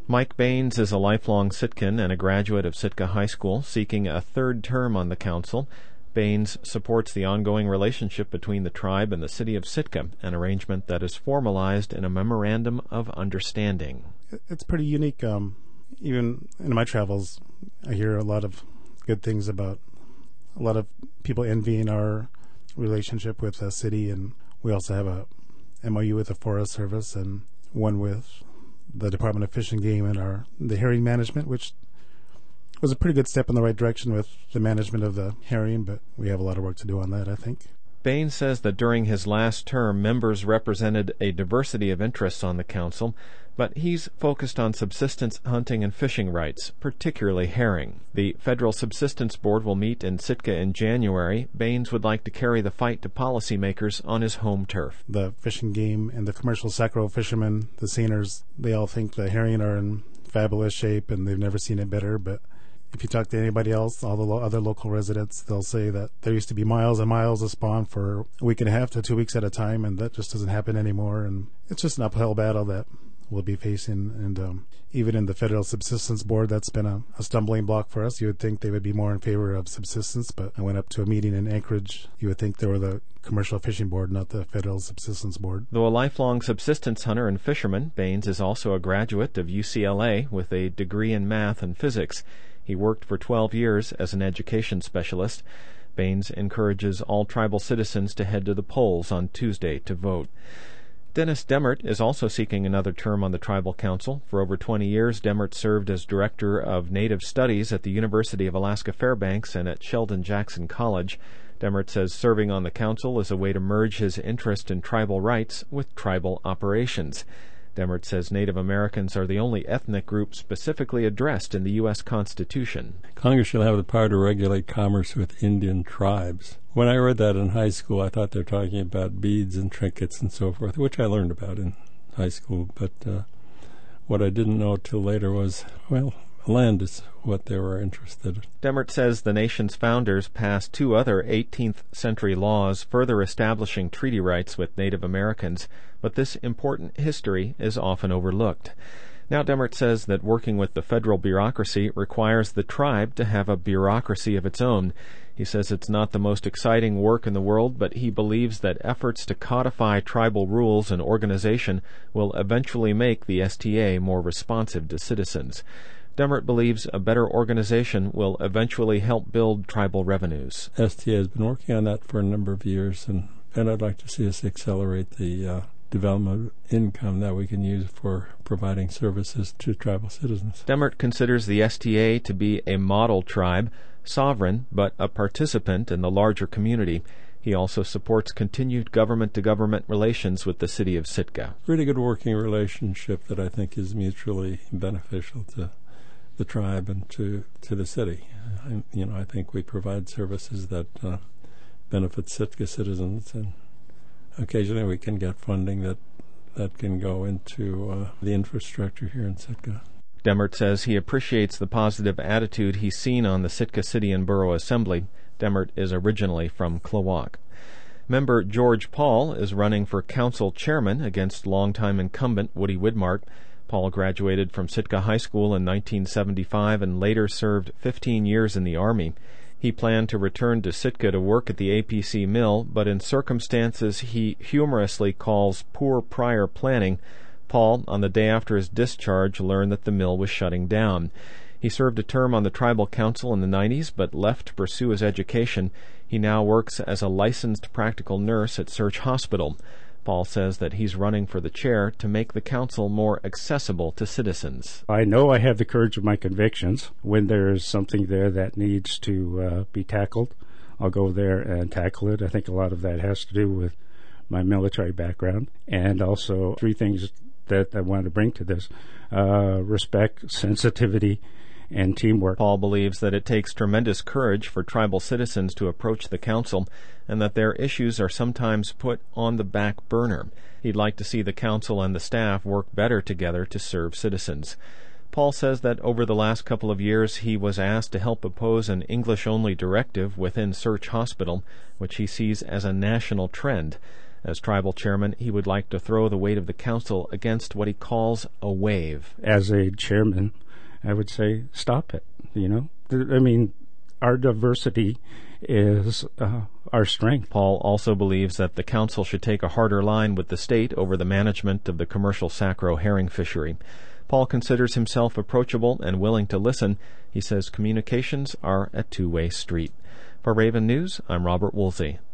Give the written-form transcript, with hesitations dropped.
Mike Baines is a lifelong Sitkan and a graduate of Sitka High School, seeking a third term on the council. Baines supports the ongoing relationship between the tribe and the city of Sitka, an arrangement that is formalized in a memorandum of understanding. It's pretty unique. Even in my travels, I hear a lot of good things about a lot of people envying our relationship with the city, and we also have a MOU with the Forest Service and one with the Department of Fish and Game and the herring management, which was a pretty good step in the right direction with the management of the herring, but we have a lot of work to do on that, I think. Baines says that during his last term, members represented a diversity of interests on the council, but he's focused on subsistence hunting and fishing rights, particularly herring. The Federal Subsistence Board will meet in Sitka in January. Baines would like to carry the fight to policymakers on his home turf. The Fish and Game and the commercial sacro fishermen, the seiners, they all think the herring are in fabulous shape and they've never seen it better, but if you talk to anybody else, all the other local residents, they'll say that there used to be miles and miles of spawn for a week and a half to 2 weeks at a time, and that just doesn't happen anymore. And it's just an uphill battle that we'll be facing. And even in the Federal Subsistence Board, that's been a stumbling block for us. You would think they would be more in favor of subsistence, but I went up to a meeting in Anchorage. You would think they were the Commercial Fishing Board, not the Federal Subsistence Board. Though a lifelong subsistence hunter and fisherman, Baines is also a graduate of UCLA with a degree in math and physics. He worked for 12 years as an education specialist. Baines encourages all tribal citizens to head to the polls on Tuesday to vote. Dennis Demert is also seeking another term on the Tribal Council. For over 20 years, Demert served as Director of Native Studies at the University of Alaska Fairbanks and at Sheldon Jackson College. Demert says serving on the council is a way to merge his interest in tribal rights with tribal operations. Demert says Native Americans are the only ethnic group specifically addressed in the U.S. Constitution. Congress shall have the power to regulate commerce with Indian tribes. When I read that in high school, I thought they were talking about beads and trinkets and so forth, which I learned about in high school. But what I didn't know till later was, land is what they were interested in. Demert says the nation's founders passed 2 other 18th century laws further establishing treaty rights with Native Americans, but this important history is often overlooked. Now Demert says that working with the federal bureaucracy requires the tribe to have a bureaucracy of its own. He says it's not the most exciting work in the world, but he believes that efforts to codify tribal rules and organization will eventually make the STA more responsive to citizens. Demert believes a better organization will eventually help build tribal revenues. STA has been working on that for a number of years, and I'd like to see us accelerate the development of income that we can use for providing services to tribal citizens. Demert considers the STA to be a model tribe, sovereign but a participant in the larger community. He also supports continued government-to-government relations with the city of Sitka. Really good working relationship that I think is mutually beneficial to the tribe and to the city. I think we provide services that benefit Sitka citizens, and occasionally we can get funding that can go into the infrastructure here in Sitka. Demert says he appreciates the positive attitude he's seen on the Sitka City and Borough Assembly. Demert is originally from Klawock. Member George Paul is running for council chairman against longtime incumbent Woody Widmark. Paul graduated from Sitka High School in 1975 and later served 15 years in the Army. He planned to return to Sitka to work at the APC mill, but in circumstances he humorously calls poor prior planning, Paul, on the day after his discharge, learned that the mill was shutting down. He served a term on the Tribal Council in the 90s, but left to pursue his education. He now works as a licensed practical nurse at Search Hospital. Paul says that he's running for the chair to make the council more accessible to citizens. I know I have the courage of my convictions. When there is something there that needs to be tackled, I'll go there and tackle it. I think a lot of that has to do with my military background. And also 3 things that I wanted to bring to this: respect, sensitivity, and teamwork. Paul believes that it takes tremendous courage for tribal citizens to approach the council and that their issues are sometimes put on the back burner. He'd like to see the council and the staff work better together to serve citizens. Paul says that over the last couple of years he was asked to help oppose an English-only directive within Search Hospital, which he sees as a national trend. As tribal chairman, he would like to throw the weight of the council against what he calls a wave. As a chairman, I would say, stop it. I mean, our diversity is our strength. Paul also believes that the council should take a harder line with the state over the management of the commercial Sacro herring fishery. Paul considers himself approachable and willing to listen. He says communications are a two-way street. For Raven News, I'm Robert Woolsey.